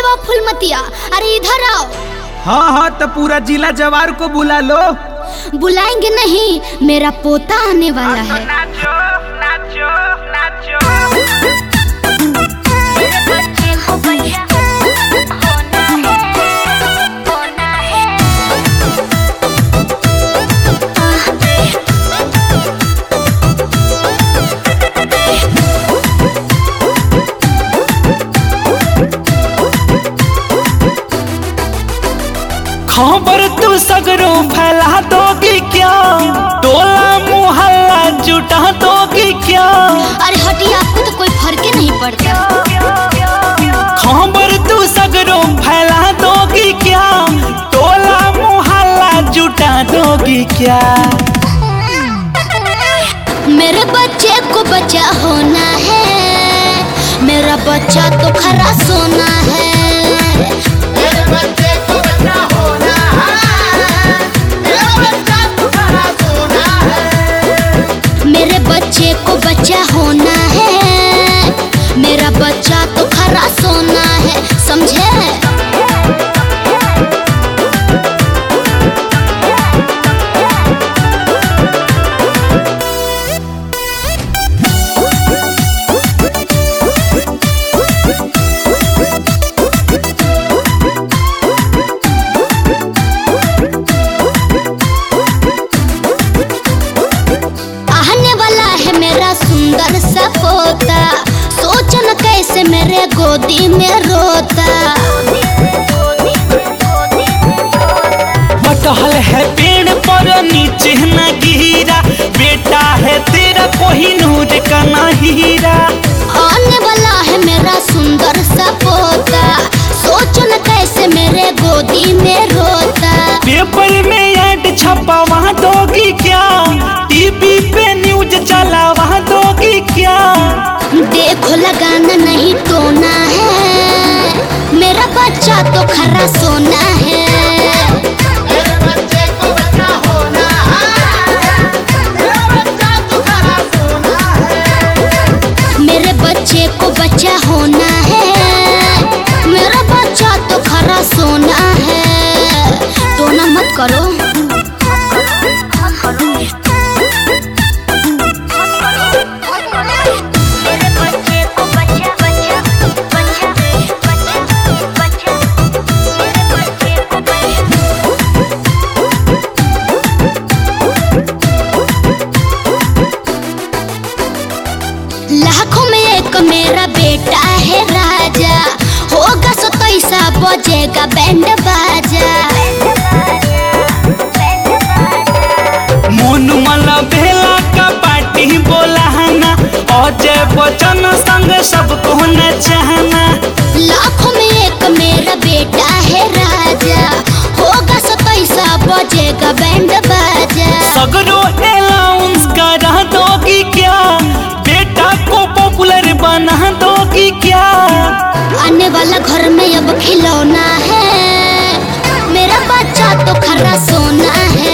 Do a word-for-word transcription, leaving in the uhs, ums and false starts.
जीवा फुलमतिया, अरे इधर आओ। हाँ हाँ तो पूरा जिला जवार को बुला लो। बुलाएंगे नहीं, मेरा पोता आने वाला है। नाचो नाचो नाचो। खबर तू सगरों फैला दोगी क्या? टोला मोहल्ला जुटा दोगी क्या? अरे हटिए, आपको तो कोई फर्क ही नहीं पड़ता। खबर तू सगरों फैला दोगी क्या? टोला मोहल्ला जुटा दोगी क्या? मेरे बच्चे को बच्चा होना है, मेरा बच्चा तो खरा सोना है। मेरे बच्चे को बच्चा होना है, मेरा बच्चा तो खरा सोना है। मेरे बच्चे को बच्चा होना है, मेरा बच्चा तो खरा सोना है, समझे? सुंदर सा पोता, सोचन कैसे मेरे गोदी में रोता। बटहल है पेड़ पर नीचे न गिरा, बेटा है तेरा कोहिनूर का ना हीरा। आने वाला है मेरा सुंदर सा पोता, सोचन कैसे मेरे गोदी में रोता। पेपर में ऐड छपवा दोगी क्या? टीवी पे न्यूज चलावा दोगी क्या? देखो लगाना नहीं टोना है, मेरा बच्चा तो खरा सोना है। मेरे बच्चे को बच्चा होना है, मेरा बच्चा तो खरा सोना है। मेरे बच्चे को बच्चा होना है, मेरा बच्चा तो खरा सोना है। टोना मत करो। लाखों में एक मेरा बेटा है राजा, होगा सो पैसा बजेगा बैंड बाजा। मोनू मला बेला का पार्टी बोलाना, अजय बच्चन संग सबको नचाना। लाखों में एक मेरा बेटा है राजा, होगा सो पैसा बजेगा बैंड बाजा। सगरो अलाउंस करा दोगी क्या? बेटा को पॉपुलर बना दोगी क्या? आने वाला घर में अब खिलौना है, मेरा बच्चा तो खरा सोना है।